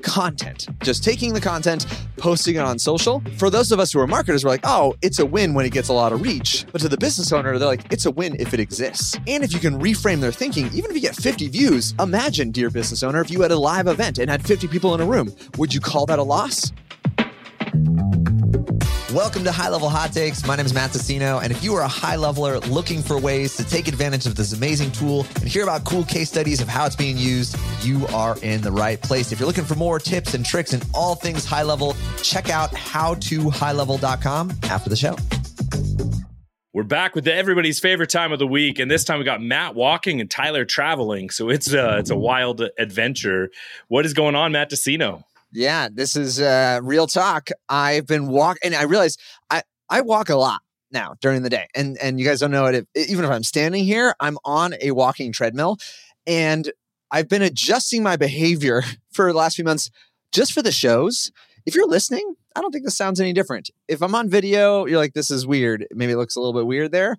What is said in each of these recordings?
content. Just taking the content, posting it on social. For those of us who are marketers, we're like, oh, it's a win when it gets a lot of reach. But to the business owner, they're like, it's a win if it exists. And if you can reframe their thinking, even if you get 50 views, imagine, dear business owner, if you had a live event and had 50 people in a room, would you call that a loss? Welcome to High Level Hot Takes. My name is Matt Tassino, and if you are a high leveler looking for ways to take advantage of this amazing tool and hear about cool case studies of how it's being used, you are in the right place. If you're looking for more tips and tricks and all things high level, check out howtohighlevel.com after the show. We're back with everybody's favorite time of the week, and this time we got Matt walking and Tyler traveling, so it's a wild adventure. What is going on, Matt Tassino? Yeah, this is real talk. I've been walking, and I realize I walk a lot now during the day. And you guys don't know it. Even if I'm standing here, I'm on a walking treadmill. And I've been adjusting my behavior for the last few months just for the shows. If you're listening, I don't think this sounds any different. If I'm on video, you're like, this is weird. Maybe it looks a little bit weird there.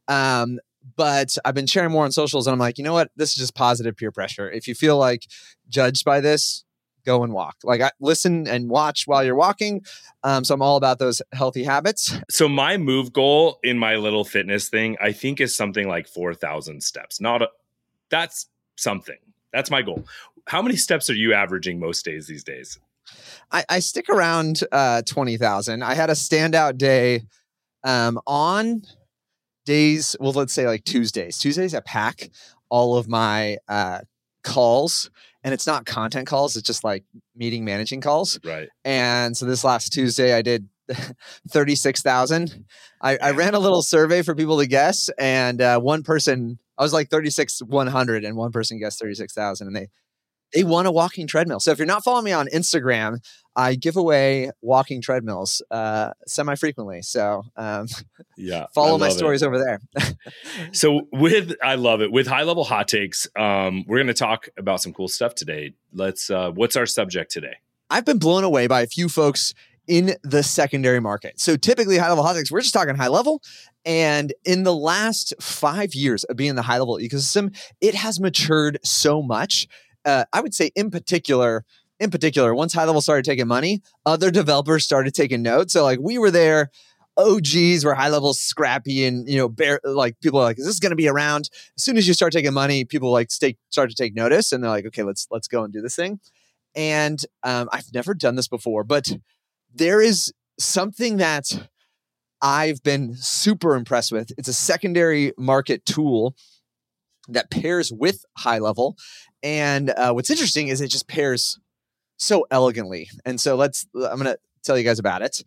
But I've been sharing more on socials, and I'm like, you know what? This is just positive peer pressure. If you feel like judged by this, go and walk. Like, listen and watch while you're walking. So I'm all about those healthy habits. So my move goal in my little fitness thing, I think, is something like 4,000 steps. That's something. That's my goal. How many steps are you averaging most days these days? I stick around 20,000. I had a standout day on days, well, let's say like Tuesdays. Tuesdays I pack all of my calls. And it's not content calls. It's just like meeting managing calls. Right. And so this last Tuesday, I did 36,000. I ran a little survey for people to guess. And one person, I was like 36,100. And one person guessed 36,000. And they won a walking treadmill. So if you're not following me on Instagram, I give away walking treadmills semi-frequently. So follow my stories over there. So I love it. With High Level Hot Takes, we're going to talk about some cool stuff today. What's our subject today? I've been blown away by a few folks in the secondary market. So typically High Level Hot Takes, we're just talking high level. And in the last 5 years of being in the high level ecosystem, it has matured so much. I would say in particular, once High Level started taking money, other developers started taking notes. So like we were there, OGs were High Level scrappy, and like people are like, is this going to be around? As soon as you start taking money, people like start to take notice, and they're like, okay, let's go and do this thing. And I've never done this before, but there is something that I've been super impressed with. It's a secondary market tool that pairs with High Level. And what's interesting is it just pairs so elegantly. And so I'm going to tell you guys about it.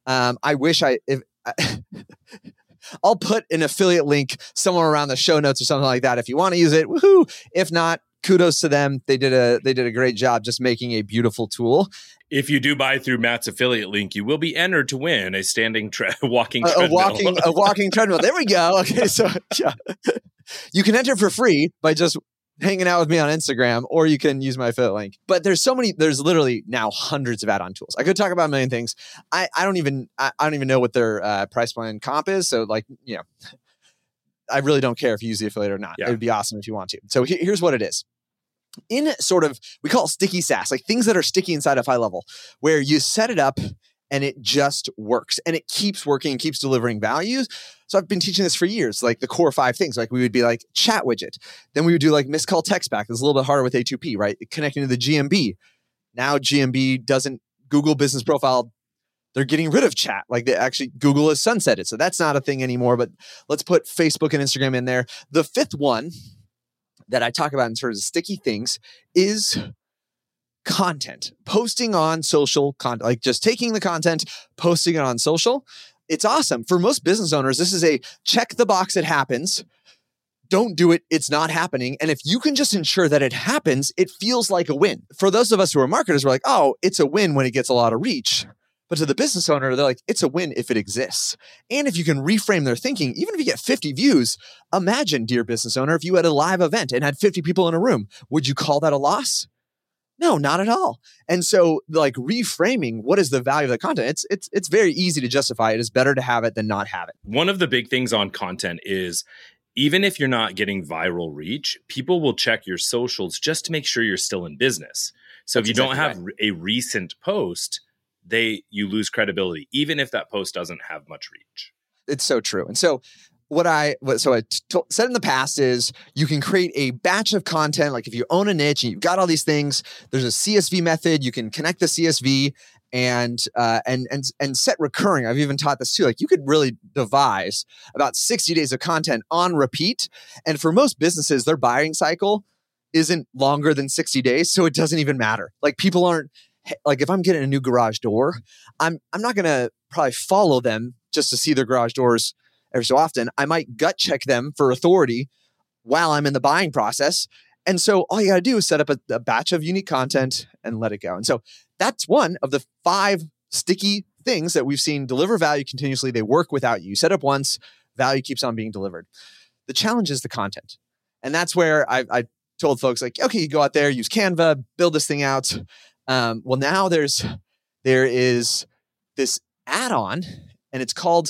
I'll put an affiliate link somewhere around the show notes or something like that if you want to use it. Woohoo! If not, kudos to them. They did a great job just making a beautiful tool. If you do buy through Matt's affiliate link, you will be entered to win a standing walking treadmill. A walking treadmill. There we go. Okay, so yeah. You can enter for free by just hanging out with me on Instagram, or you can use my affiliate link. But there's literally now hundreds of add-on tools. I could talk about a million things. I don't even know what their price plan comp is. So like, I really don't care if you use the affiliate or not. Yeah. It would be awesome if you want to. So here's what it is. In sort of, we call it sticky SaaS, like things that are sticky inside of High Level, where you set it up and it just works and it keeps working, keeps delivering values. So I've been teaching this for years, like the core 5 things. Like we would be like chat widget. Then we would do like missed call text back. It's a little bit harder with A2P, right? Connecting to the GMB. Now GMB doesn't, Google Business Profile, they're getting rid of chat. Like Google has sunsetted. So that's not a thing anymore, but let's put Facebook and Instagram in there. The 5th one that I talk about in terms of sticky things is content, posting on social content, like just taking the content, posting it on social. It's awesome. For most business owners, this is a check the box, it happens. Don't do it, it's not happening. And if you can just ensure that it happens, it feels like a win. For those of us who are marketers, we're like, oh, it's a win when it gets a lot of reach. But to the business owner, they're like, it's a win if it exists. And if you can reframe their thinking, even if you get 50 views, imagine, dear business owner, if you had a live event and had 50 people in a room, would you call that a loss? No, not at all. And so like reframing what is the value of the content, it's very easy to justify. It is better to have it than not have it. One of the big things on content is even if you're not getting viral reach, people will check your socials just to make sure you're still in business. So That's if you don't exactly have a recent post, you lose credibility, even if that post doesn't have much reach. It's so true. And so what I said in the past is you can create a batch of content. Like if you own a niche and you've got all these things, there's a CSV method. You can connect the CSV and set recurring. I've even taught this too. Like you could really devise about 60 days of content on repeat. And for most businesses, their buying cycle isn't longer than 60 days. So it doesn't even matter. Like people aren't like, if I'm getting a new garage door, I'm not going to probably follow them just to see their garage doors every so often. I might gut check them for authority while I'm in the buying process. And so all you got to do is set up a batch of unique content and let it go. And so that's one of the 5 sticky things that we've seen deliver value continuously. They work without you. You set up once, value keeps on being delivered. The challenge is the content. And that's where I told folks like, okay, you go out there, use Canva, build this thing out. Well, now there is this add-on and it's called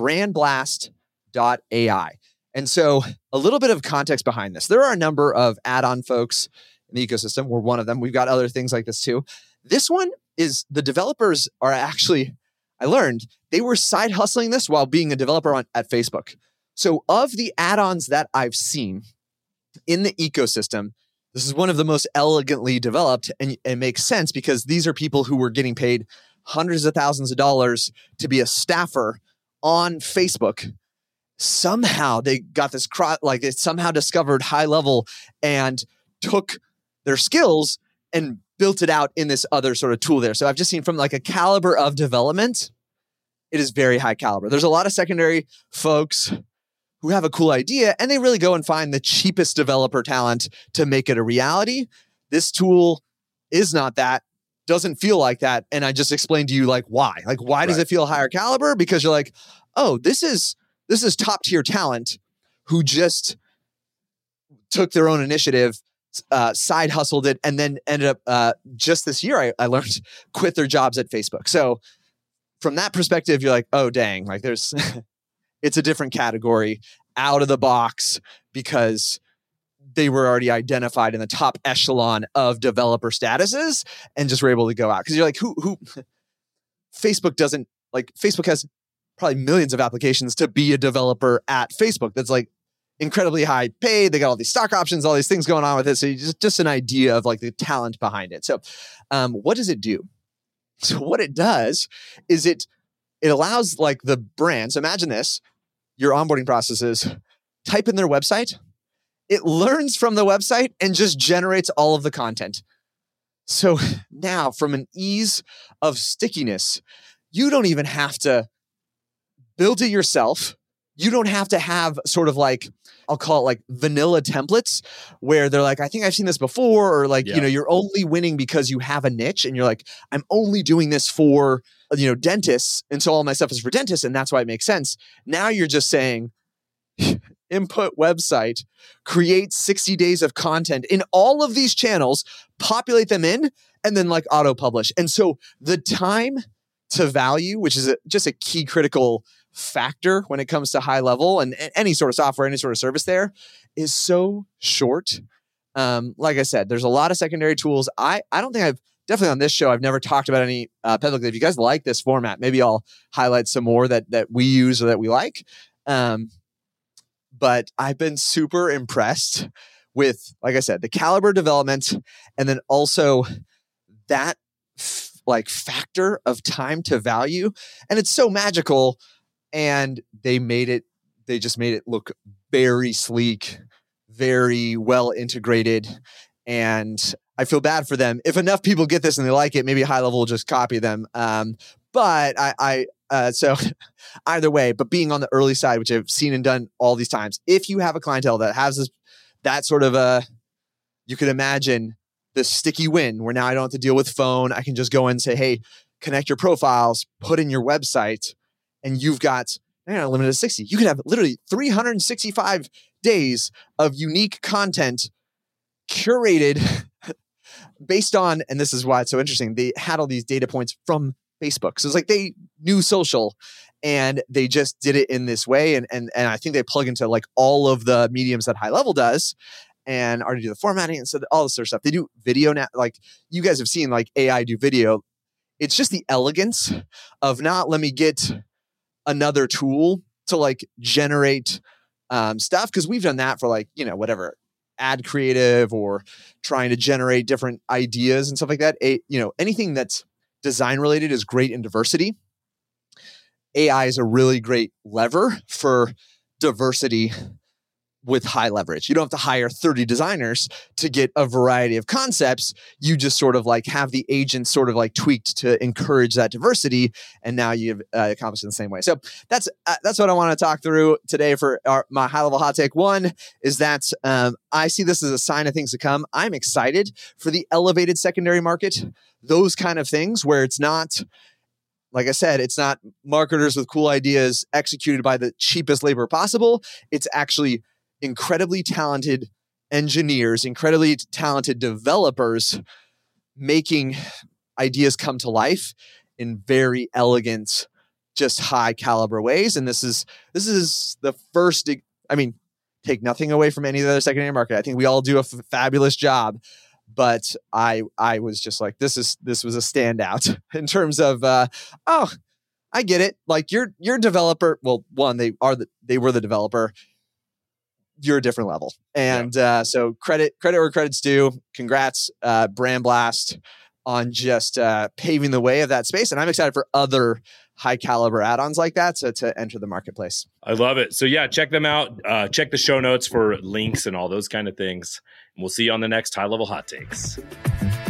brandblast.ai. And so a little bit of context behind this. There are a number of add-on folks in the ecosystem. We're one of them. We've got other things like this too. This one is the developers are actually, I learned, they were side hustling this while being a developer at Facebook. So of the add-ons that I've seen in the ecosystem, this is one of the most elegantly developed and it makes sense because these are people who were getting paid hundreds of thousands of dollars to be a staffer on Facebook. Somehow they got this, it somehow discovered High Level and took their skills and built it out in this other sort of tool there. So I've just seen from like a caliber of development, it is very high caliber. There's a lot of secondary folks who have a cool idea and they really go and find the cheapest developer talent to make it a reality. This tool is not that, doesn't feel like that. And I just explained to you like why. Like why does it feel higher caliber? Because you're like, oh, this is top tier talent who just took their own initiative, side hustled it, and then ended up just this year, I learned, quit their jobs at Facebook. So from that perspective, you're like, oh, dang, like there's, it's a different category out of the box because they were already identified in the top echelon of developer statuses and just were able to go out. Because you're like, who Facebook doesn't, like Facebook has probably millions of applications to be a developer at Facebook. That's like incredibly high paid. They got all these stock options, all these things going on with it. So you just an idea of like the talent behind it. So what does it do? So what it does is it allows like the brand. So imagine this, your onboarding processes, type in their website. It learns from the website and just generates all of the content. So now from an ease of stickiness, you don't even have to build it yourself. You don't have to have sort of like, I'll call it like vanilla templates where they're like, I think I've seen this before, or like, you're only winning because you have a niche and you're like, I'm only doing this for, dentists. And so all my stuff is for dentists. And that's why it makes sense. Now you're just saying, input website, create 60 days of content in all of these channels, populate them in, and then like auto publish. And so the time to value, which is just a key critical factor when it comes to High Level and any sort of software, any sort of service there, is so short. Like I said, there's a lot of secondary tools. I don't think definitely on this show, I've never talked about any publicly. If you guys like this format, maybe I'll highlight some more that we use or that we like. But I've been super impressed with, like I said, the caliber development, and then also that factor of time to value. And it's so magical. And they just made it look very sleek, very well integrated. And I feel bad for them. If enough people get this and they like it, maybe High Level will just copy them. But so either way, but being on the early side, which I've seen and done all these times, if you have a clientele that has that sort of you could imagine the sticky win where now I don't have to deal with phone. I can just go in and say, hey, connect your profiles, put in your website, and you've got limited to 60. You could have literally 365 days of unique content curated based on, and this is why it's so interesting, they had all these data points from Facebook. So it's like they knew social and they just did it in this way. And I think they plug into like all of the mediums that High Level does. and already do the formatting and so all this sort of stuff. They do video now. Like you guys have seen like AI do video. It's just the elegance of not let me get another tool to like generate stuff. Cause we've done that for like, whatever ad creative or trying to generate different ideas and stuff like that. Anything that's design related is great in diversity. AI is a really great lever for diversity with high leverage. You don't have to hire 30 designers to get a variety of concepts. You just sort of like have the agents sort of like tweaked to encourage that diversity. And now you've accomplished it in the same way. So that's what I want to talk through today for my high level hot take. One is that I see this as a sign of things to come. I'm excited for the elevated secondary market, those kind of things where it's not, like I said, it's not marketers with cool ideas executed by the cheapest labor possible. It's actually incredibly talented engineers, incredibly talented developers making ideas come to life in very elegant, just high caliber ways. And this is the first, take nothing away from any of the other secondary market. I think we all do a fabulous job, but I was just like, this was a standout in terms of, I get it. Like your developer, well, one, they were the developer. You're a different level. And so credit where credit's due. Congrats, Brand Blast, on just paving the way of that space. And I'm excited for other high caliber add-ons like that to enter the marketplace. I love it. So yeah, check them out. Check the show notes for links and all those kind of things. And we'll see you on the next High Level Hot Takes.